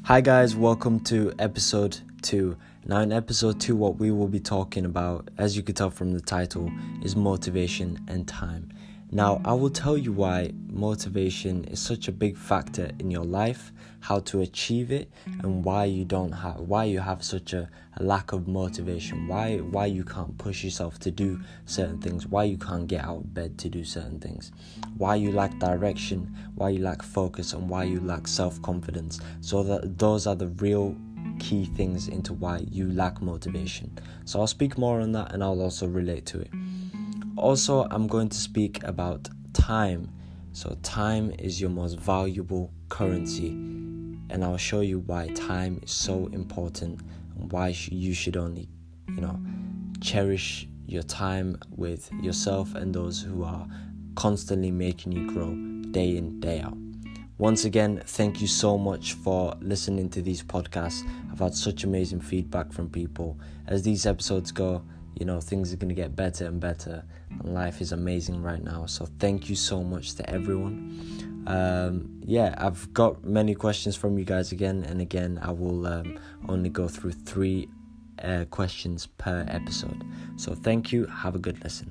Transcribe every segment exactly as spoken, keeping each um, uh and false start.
Hi guys, welcome to episode two. Now in episode two, what we will be talking about, as you could tell from the title, is motivation and time. Now I will tell you why motivation is such a big factor in your life, how to achieve it, and why you don't have, why you have such a, a lack of motivation, why why you can't push yourself to do certain things, why you can't get out of bed to do certain things, why you lack direction, why you lack focus, and why you lack self-confidence. So that those are the real key things into why you lack motivation. So I'll speak more on that and I'll also relate to it. Also, I'm going to speak about time. So time is your most valuable currency, and I'll show you why time is so important and why you should only, you know, cherish your time with yourself and those who are constantly making you grow day in, day out. Once again, thank you so much for listening to these podcasts. I've had such amazing feedback from people. As these episodes go, you know, things are going to get better and better, and life is amazing right now. So thank you so much to everyone. Um, yeah, I've got many questions from you guys again and again. I will um, only go through three uh, questions per episode. So thank you. Have a good listen.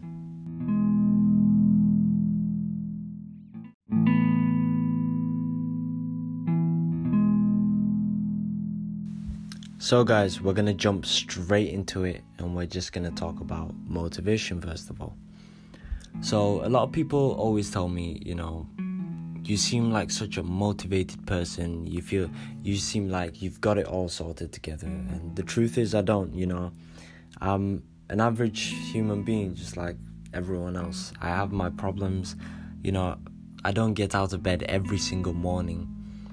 So guys, we're going to jump straight into it, and we're just going to talk about motivation first of all. So a lot of people always tell me, you know, you seem like such a motivated person. You feel, you seem like you've got it all sorted together. And the truth is I don't, you know. I'm an average human being just like everyone else. I have my problems, you know. I don't get out of bed every single morning.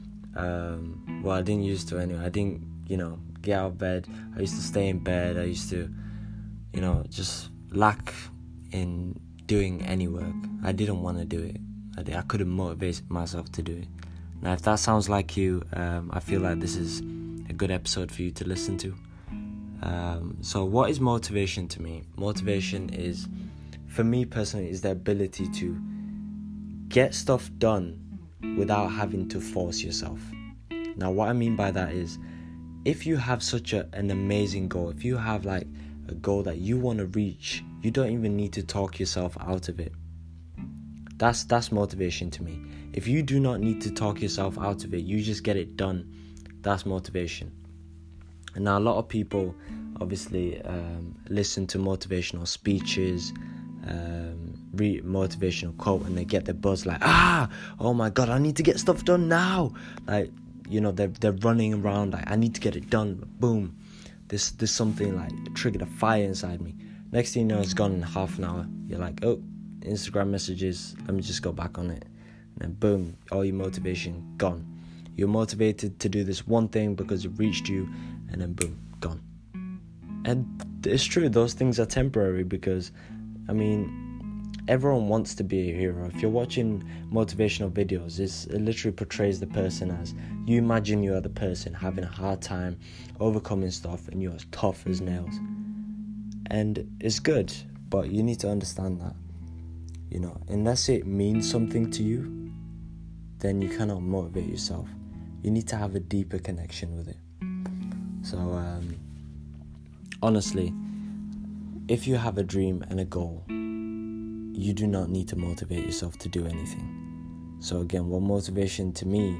Um, well, I didn't used to anyway. I didn't, you know, get out of bed. I used to stay in bed. I used to, you know, just lack in doing any work. I didn't want to do it. I, did, I couldn't motivate myself to do it. Now, if that sounds like you, um, I feel like this is a good episode for you to listen to. Um, so what is motivation to me? Motivation is, for me personally, is the ability to get stuff done without having to force yourself. Now, what I mean by that is, if you have such a, an amazing goal, if you have like a goal that you want to reach, you don't even need to talk yourself out of it. That's that's motivation to me. If you do not need to talk yourself out of it, you just get it done. That's motivation. And now a lot of people obviously um, listen to motivational speeches, um, read motivational quote, and they get their buzz like, ah, oh my God, I need to get stuff done now. Like, you know, they're, they're running around like, I need to get it done. Boom. This, this something like triggered a fire inside me. Next thing you know, it's gone in half an hour. You're like, oh, Instagram messages, let me just go back on it. And then boom, all your motivation gone. You're motivated to do this one thing because it reached you, and then boom, gone. And it's true, those things are temporary because, I mean, everyone wants to be a hero. If you're watching motivational videos, it's, it literally portrays the person as, you imagine you are the person having a hard time overcoming stuff and you're as tough as nails. And it's good, but you need to understand that, you know, unless it means something to you, then you cannot motivate yourself. You need to have a deeper connection with it. So, um, honestly, if you have a dream and a goal, you do not need to motivate yourself to do anything. So again, what motivation to me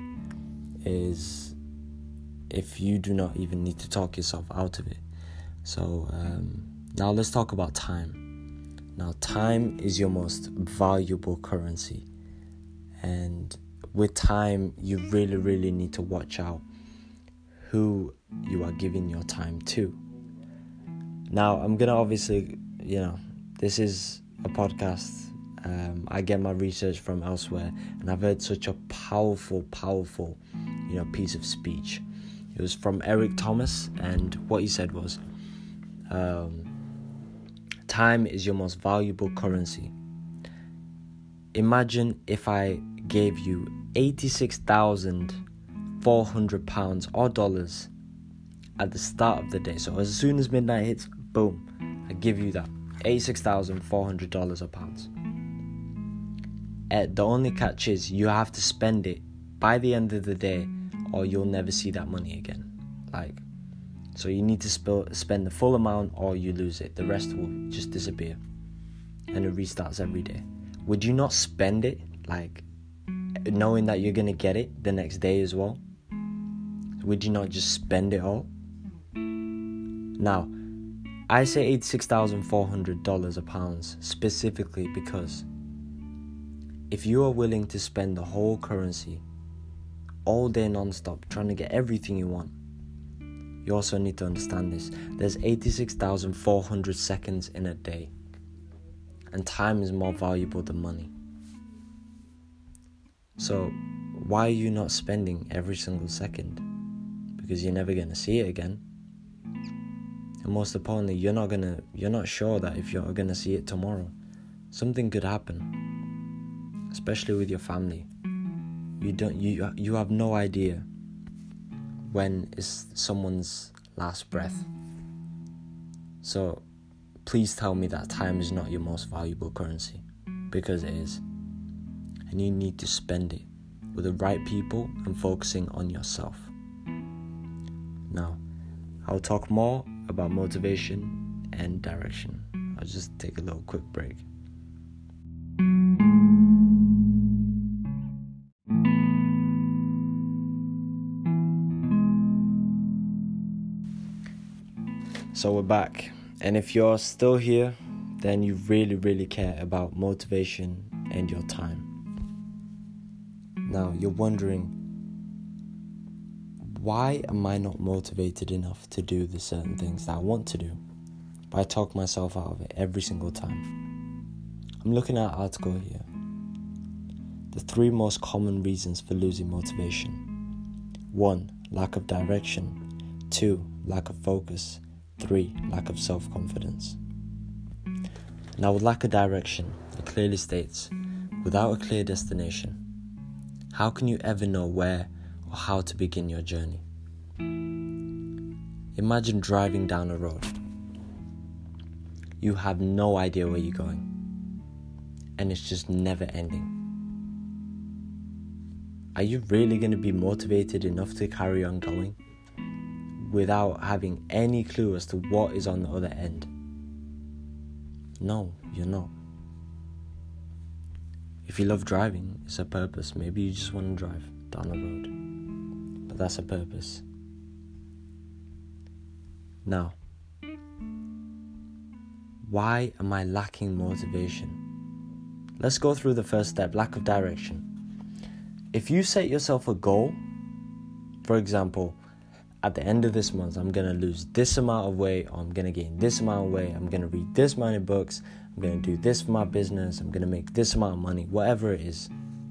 is if you do not even need to talk yourself out of it. So um, now let's talk about time. Now, time is your most valuable currency. And with time, you really, really need to watch out who you are giving your time to. Now, I'm going to obviously, you know, this is a podcast. Um, I get my research from elsewhere, and I've heard such a powerful, powerful, you know, piece of speech. It was from Eric Thomas, and what he said was, um, time is your most valuable currency. Imagine if I gave you eighty-six thousand four hundred pounds or dollars at the start of the day. So as soon as midnight hits, boom, I give you that eighty-six thousand four hundred dollars or pounds. Uh, the only catch is you have to spend it by the end of the day or you'll never see that money again. Like, so you need to sp- spend the full amount or you lose it. The rest will just disappear. And it restarts every day. Would you not spend it, like, knowing that you're going to get it the next day as well? Would you not just spend it all? Now, I say eighty-six thousand four hundred dollars a pound specifically because if you are willing to spend the whole currency all day non-stop trying to get everything you want, you also need to understand this. There's eighty-six thousand four hundred seconds in a day. And time is more valuable than money. So why are you not spending every single second? Because you're never going to see it again. And most importantly, you're not gonna you're not sure that if you're gonna see it tomorrow. Something could happen. Especially with your family. You don't you you have no idea when is someone's last breath. So please tell me that time is not your most valuable currency, because it is. And you need to spend it with the right people and focusing on yourself. Now, I'll talk more about motivation and direction. I'll just take a little quick break. So we're back. And if you're still here, then you really, really care about motivation and your time. Now, you're wondering, why am I not motivated enough to do the certain things that I want to do? But I talk myself out of it every single time. I'm looking at an article here. The three most common reasons for losing motivation. One, lack of direction. Two, lack of focus. Three, lack of self-confidence. Now, with lack of direction, it clearly states, without a clear destination, how can you ever know where or how to begin your journey? Imagine driving down a road. You have no idea where you're going, and it's just never ending. Are you really going to be motivated enough to carry on going without having any clue as to what is on the other end? No, you're not. If you love driving, it's a purpose. Maybe you just want to drive down the road. But that's a purpose. Now, why am I lacking motivation? Let's go through the first step, lack of direction. If you set yourself a goal, for example, at the end of this month, I'm going to lose this amount of weight, or I'm going to gain this amount of weight, I'm going to read this many books, I'm going to do this for my business, I'm going to make this amount of money, whatever it is.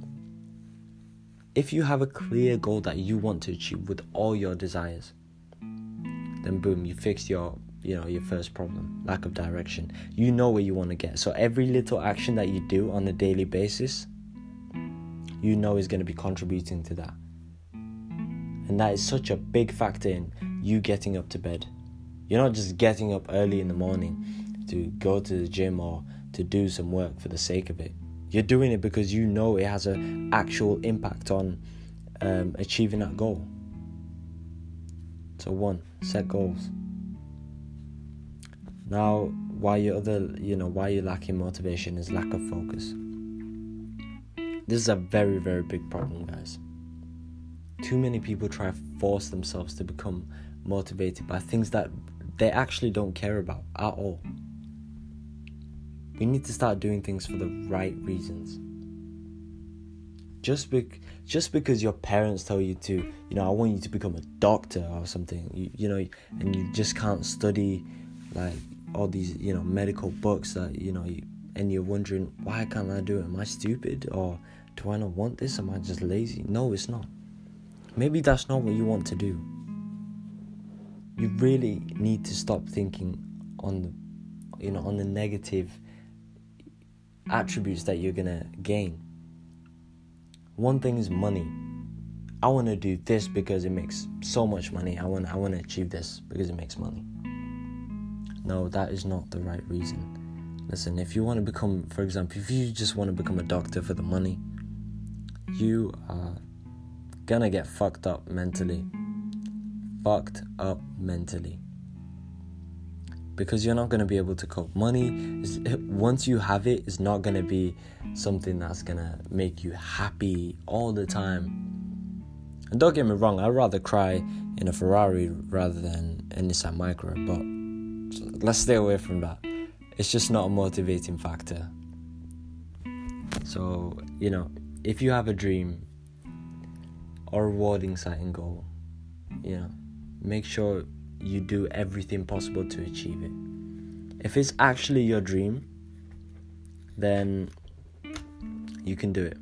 If you have a clear goal that you want to achieve with all your desires, then boom, you fixed your, you know, your first problem, lack of direction. You know where you want to get. So every little action that you do on a daily basis, you know is going to be contributing to that. And that is such a big factor in you getting up to bed. You're not just getting up early in the morning to go to the gym or to do some work for the sake of it. You're doing it because you know it has an actual impact on um, achieving that goal. So one, set goals. Now, why your other, you know, why you're lacking motivation is lack of focus. This is a very, very big problem, guys. Too many people try to force themselves to become motivated by things that they actually don't care about at all. We need to start doing things for the right reasons. Just bec- just because your parents tell you to, you know, I want you to become a doctor or something, you, you know, and you just can't study like all these, you know, medical books that, you know, you, and you're wondering, why can't I do it? Am I stupid? Or do I not want this? Am I just lazy? No, it's not. Maybe that's not what you want to do. You really need to stop thinking on the, you know, on the negative attributes that you're gonna gain. One thing is money. I want to do this because it makes so much money. I want I want to achieve this because it makes money. No, that is not the right reason. Listen, if you want to become, for example, if you just want to become a doctor for the money, you are gonna get fucked up mentally. Fucked up mentally. Because you're not gonna be able to cope. Money, is, once you have it, is not gonna be something that's gonna make you happy all the time. And don't get me wrong, I'd rather cry in a Ferrari rather than a Nissan Micra, but let's stay away from that. It's just not a motivating factor. So, you know, if you have a dream or a rewarding exciting goal, you know, make sure you do everything possible to achieve it. If it's actually your dream, then you can do it.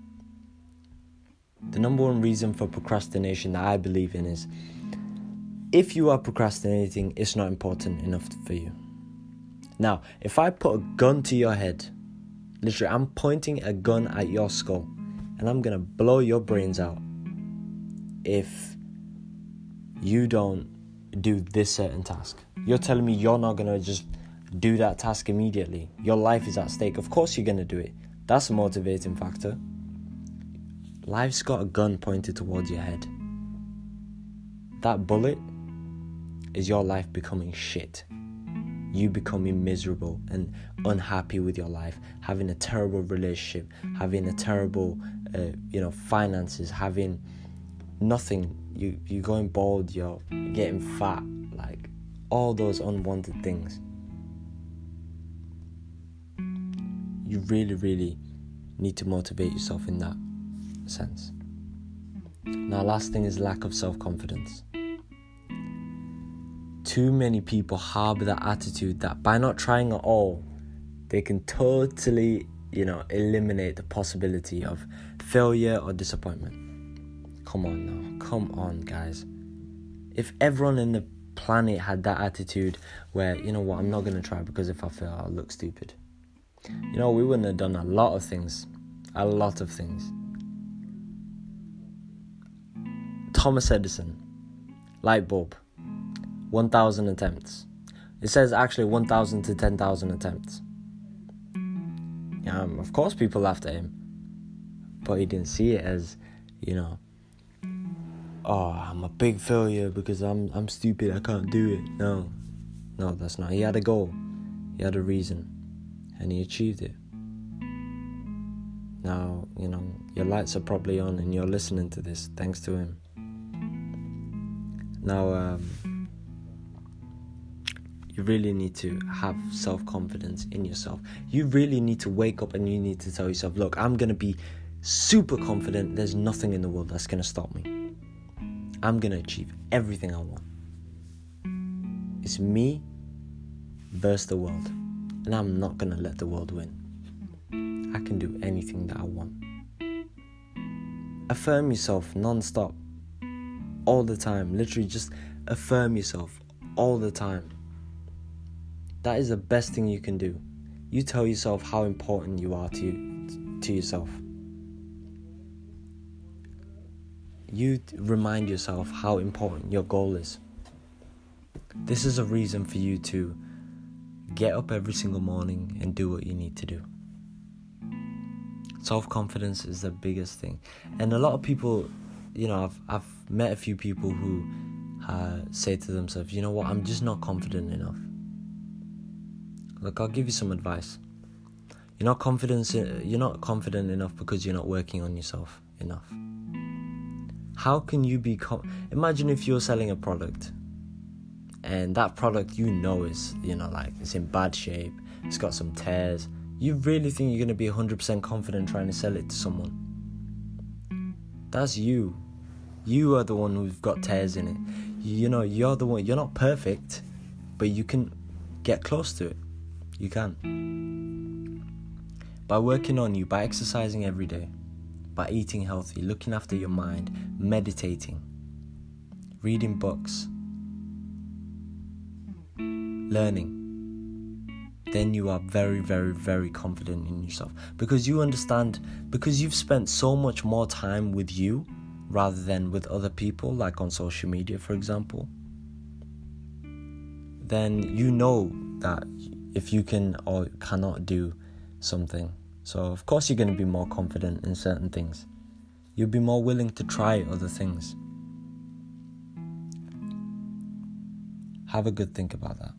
The number one reason for procrastination that I believe in is, if you are procrastinating, it's not important enough for you. Now, if I put a gun to your head, literally, I'm pointing a gun at your skull, and I'm gonna blow your brains out if you don't do this certain task. You're telling me you're not gonna just do that task immediately. Your life is at stake. Of course you're gonna do it. That's a motivating factor. Life's got a gun pointed towards your head. That bullet is your life becoming shit. You becoming miserable and unhappy with your life, having a terrible relationship, having a terrible, uh, you know, finances, having nothing. You you're going bald. You're getting fat. Like all those unwanted things. You really, really need to motivate yourself in that sense. Now, last thing is lack of self-confidence. Too many people harbor that attitude that by not trying at all, they can totally, you know, eliminate the possibility of failure or disappointment. Come on now, come on guys. If everyone in the planet had that attitude where, you know what, I'm not going to try because if I fail, I'll look stupid. You know, we wouldn't have done a lot of things. A lot of things. Thomas Edison, light bulb. one thousand attempts. It says actually one thousand to ten thousand attempts. Um, of course people laughed at him. But he didn't see it as, you know, oh, I'm a big failure because I'm I'm stupid, I can't do it. No. No, that's not. He had a goal. He had a reason. And he achieved it. Now, you know, your lights are probably on and you're listening to this thanks to him. Now, um... you really need to have self-confidence in yourself. You really need to wake up and you need to tell yourself, look, I'm going to be super confident. There's nothing in the world that's going to stop me. I'm going to achieve everything I want. It's me versus the world. And I'm not going to let the world win. I can do anything that I want. Affirm yourself non-stop. All the time. Literally just affirm yourself all the time. That is the best thing you can do. You tell yourself how important you are to you, to yourself. You remind yourself how important your goal is. This is a reason for you to get up every single morning and do what you need to do. Self-confidence is the biggest thing. And a lot of people, you know, I've, I've met a few people who uh, say to themselves, you know what, I'm just not confident enough. Look, I'll give you some advice. You're not confident. You're not confident enough because you're not working on yourself enough. How can you be? Com- Imagine if you're selling a product, and that product you know is, you know, like it's in bad shape. It's got some tears. You really think you're gonna be one hundred percent confident trying to sell it to someone? That's you. You are the one who's got tears in it. You know, you're the one. You're not perfect, but you can get close to it. You can. By working on you, by exercising every day, by eating healthy, looking after your mind, meditating, reading books, learning, then you are very, very, very confident in yourself. Because you understand, because you've spent so much more time with you rather than with other people, like on social media, for example, then you know that if you can or cannot do something. So of course you're going to be more confident in certain things. You'll be more willing to try other things. Have a good think about that.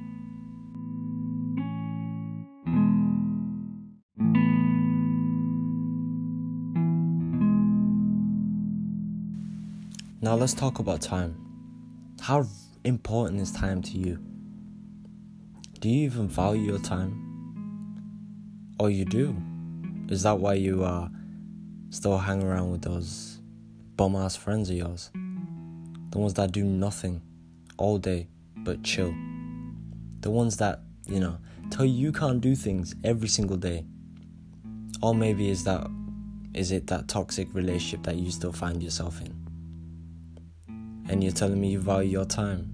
Now let's talk about time. How important is time to you? Do you even value your time? Or you do? Is that why you are still hanging around with those bum-ass friends of yours? The ones that do nothing all day but chill. The ones that, you know, tell you you can't do things every single day. Or maybe is that is it that toxic relationship that you still find yourself in? And you're telling me you value your time?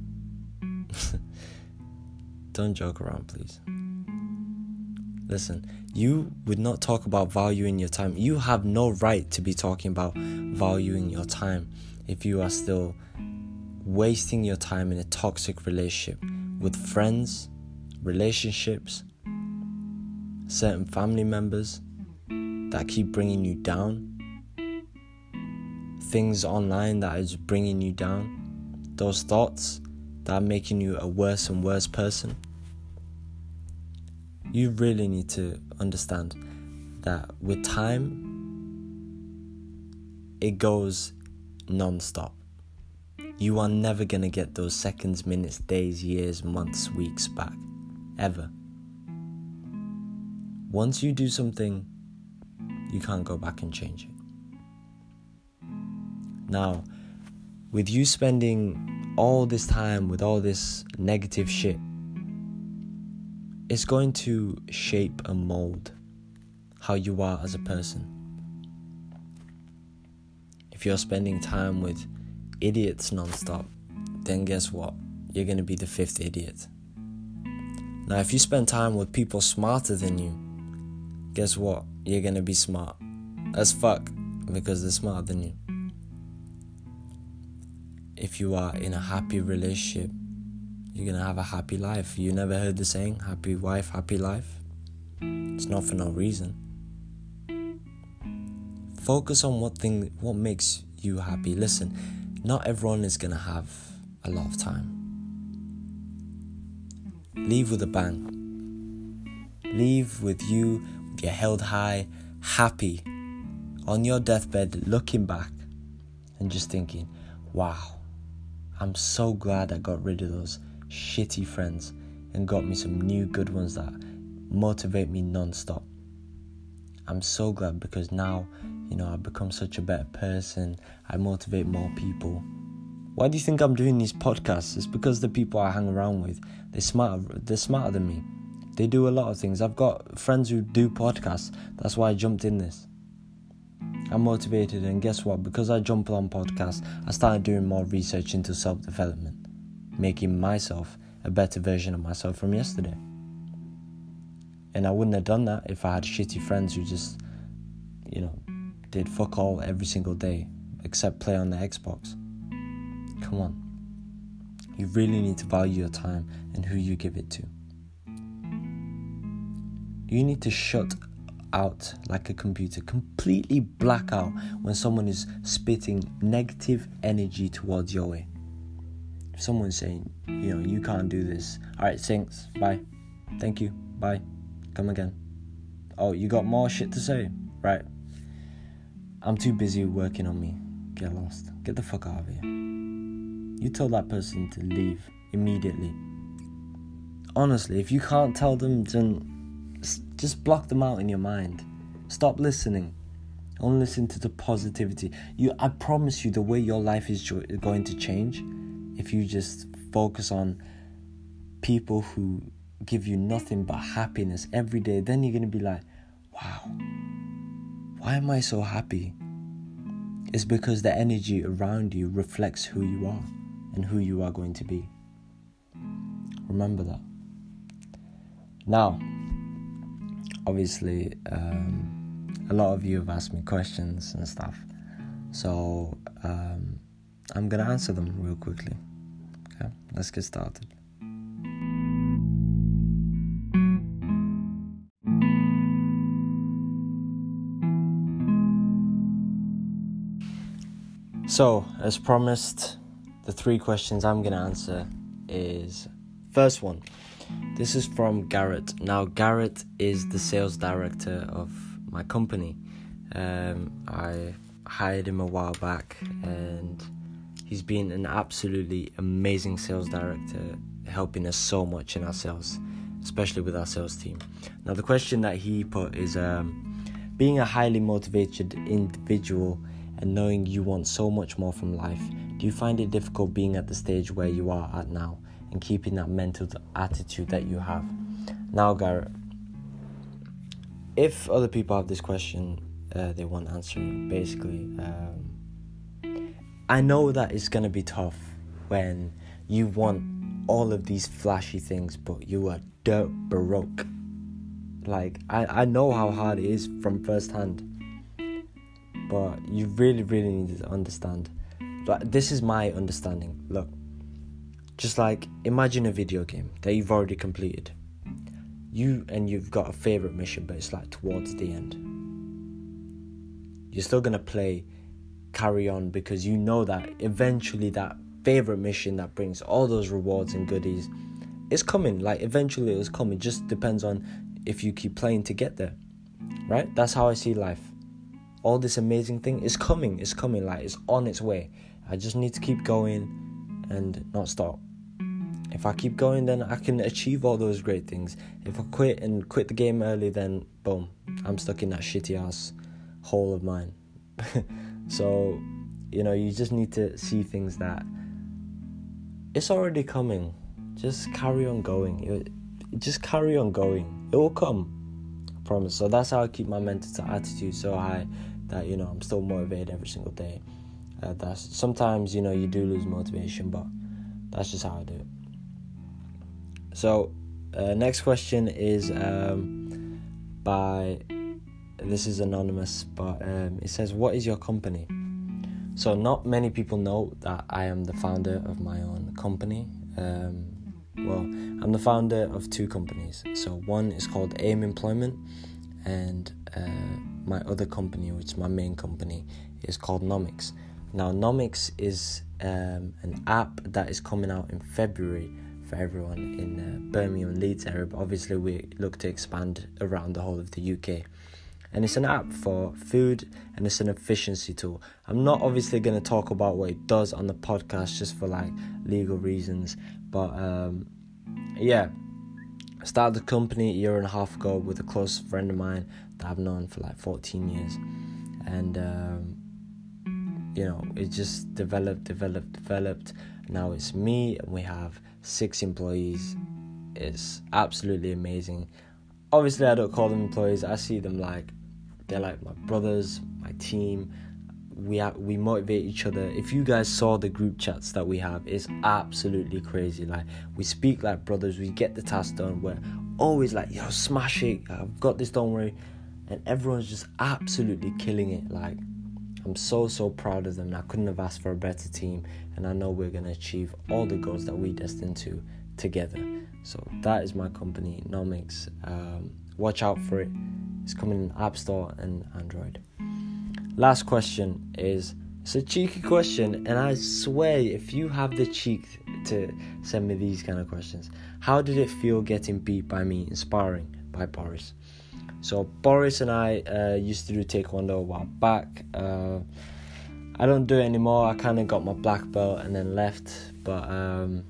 Don't joke around, please. Listen, you would not talk about valuing your time. You have no right to be talking about valuing your time if you are still wasting your time in a toxic relationship with friends, relationships, certain family members that keep bringing you down, things online that is bringing you down, those thoughts that are making you a worse and worse person. You really need to understand that with time, it goes non-stop. You are never going to get those seconds, minutes, days, years, months, weeks back. Ever. Once you do something, you can't go back and change it. Now, with you spending all this time with all this negative shit, it's going to shape and mold how you are as a person. If you're spending time with idiots non-stop, then guess what? You're going to be the fifth idiot. Now, if you spend time with people smarter than you, guess what? You're going to be smart as fuck because they're smarter than you. If you are in a happy relationship, you're going to have a happy life. You never heard the saying, happy wife, happy life? It's not for no reason. Focus on what thing, what makes you happy. Listen, not everyone is going to have a lot of time. Leave with a bang. Leave with you, with your head high, happy, on your deathbed, looking back and just thinking, wow, I'm so glad I got rid of those shitty friends and got me some new good ones that motivate me non-stop. I'm so glad because now, you know, I've become such a better person. I motivate more people. Why do you think I'm doing these podcasts? It's because the people I hang around with, they're smarter, they're smarter than me. They do a lot of things. I've got friends who do podcasts. That's why I jumped in this. I'm motivated, and guess what? Because I jumped on podcasts, I started doing more research into self-development, making myself a better version of myself from yesterday. And I wouldn't have done that if I had shitty friends who just, you know, did fuck all every single day except play on the Xbox. Come on. You really need to value your time and who you give it to. You need to shut out like a computer, completely black out when someone is spitting negative energy towards your way. If someone's saying, you know, you can't do this. Alright, thanks, bye. Thank you, bye. Come again. Oh, you got more shit to say? Right. I'm too busy working on me. Get lost. Get the fuck out of here. You tell that person to leave immediately. Honestly, if you can't tell them, then just block them out in your mind. Stop listening. Only listen to the positivity. You, I promise you, the way your life is jo- going to change if you just focus on people who give you nothing but happiness every day. Then you're going to be like, wow, why am I so happy? It's because the energy around you reflects who you are and who you are going to be. Remember that. Now, obviously, um, a lot of you have asked me questions and stuff. So, um, I'm going to answer them real quickly. Okay, let's get started. So, as promised, the three questions I'm going to answer is, first one, this is from Garrett. Now, Garrett is the sales director of my company. Um, I hired him a while back, and he's been an absolutely amazing sales director, helping us so much in our sales, especially with our sales team. Now, the question that he put is, um, being a highly motivated individual and knowing you want so much more from life, do you find it difficult being at the stage where you are at now and keeping that mental attitude that you have? Now, Garrett, if other people have this question, uh, they want answering. Basically, um, I know that it's going to be tough when you want all of these flashy things, but you are dirt broke. Like, I, I know how hard it is from first hand. But you really, really need to understand. But this is my understanding. Look, just like imagine a video game that you've already completed. You and you've got a favorite mission, but it's like towards the end. You're still gonna play, carry on, because you know that eventually that favorite mission that brings all those rewards and goodies is coming. Like eventually it's coming. It just depends on if you keep playing to get there, right? That's how I see life. All this amazing thing is coming, it's coming, like it's on its way. I just need to keep going and not stop. If I keep going, then I can achieve all those great things. If I quit and quit the game early, then boom, I'm stuck in that shitty ass hole of mine. So, you know, you just need to see things that it's already coming. Just carry on going. Just carry on going. It will come. Promise. So that's how I keep my mental attitude so high that, you know, I'm still motivated every single day. Uh, that's sometimes, you know, you do lose motivation, but that's just how I do it. So uh, next question is um, by, this is anonymous, but um, it says, what is your company? So not many people know that I am the founder of my own company. Um, Well, I'm the founder of two companies. So one is called AIM Employment, and uh, my other company, which is my main company, is called Nomics. Now, Nomics is um, an app that is coming out in February for everyone in uh, Birmingham and Leeds area, but obviously we look to expand around the whole of the U K. And it's an app for food, and it's an efficiency tool. I'm not obviously going to talk about what it does on the podcast just for like legal reasons, but um, yeah, I started the company a year and a half ago with a close friend of mine that I've known for like fourteen years, and um, you know, it just developed, developed, developed. Now it's me, and we have six employees. It's absolutely amazing. Obviously, I don't call them employees. I see them like they're like my brothers, my team. We have, we motivate each other. If you guys saw the group chats that we have, it's absolutely crazy. Like, we speak like brothers. We get the task done. We're always like, yo, smash it. I've got this, don't worry. And everyone's just absolutely killing it. Like, I'm so, so proud of them. I couldn't have asked for a better team. And I know we're going to achieve all the goals that we destined to together. So that is my company, Nomics. Um, watch out for it. It's coming in App Store and Android. Last question is, it's a cheeky question, and I swear if you have the cheek to send me these kind of questions. How did it feel getting beat by me in sparring by Boris? So Boris and I uh, used to do Taekwondo a while back. Uh, I don't do it anymore. I kind of got my black belt and then left. But um,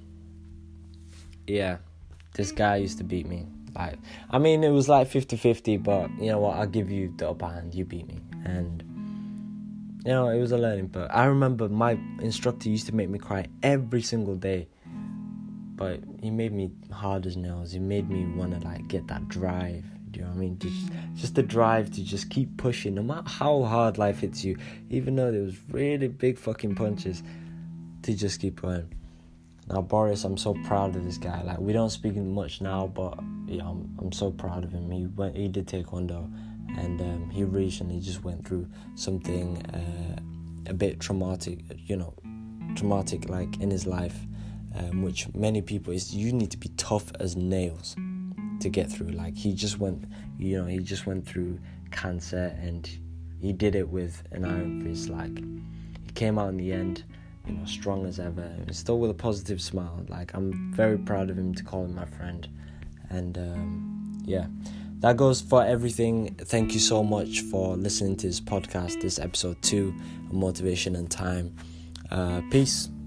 yeah, this guy used to beat me. Like, I mean, it was like fifty-fifty, but you know what? I'll give you the upper hand. You beat me. And you know, it was a learning. But I remember my instructor used to make me cry every single day. But he made me hard as nails. He made me want to like get that drive. Do you know what I mean? Just, just the drive to just keep pushing, no matter how hard life hits you. Even though there was really big fucking punches, to just keep going. Now Boris, I'm so proud of this guy. Like, we don't speak much now, but yeah, I'm I'm so proud of him. He went, he did Taekwondo, and um, he recently just went through something uh, a bit traumatic. You know, traumatic like in his life, um, which many people is you need to be tough as nails to get through. Like, he just went, you know, he just went through cancer, and he did it with an iron fist. Like, he came out in the end, you know, strong as ever, and still with a positive smile. Like, I'm very proud of him to call him my friend. And um, yeah, that goes for everything. Thank you so much for listening to this podcast, this episode two of Motivation and Time. Uh, peace.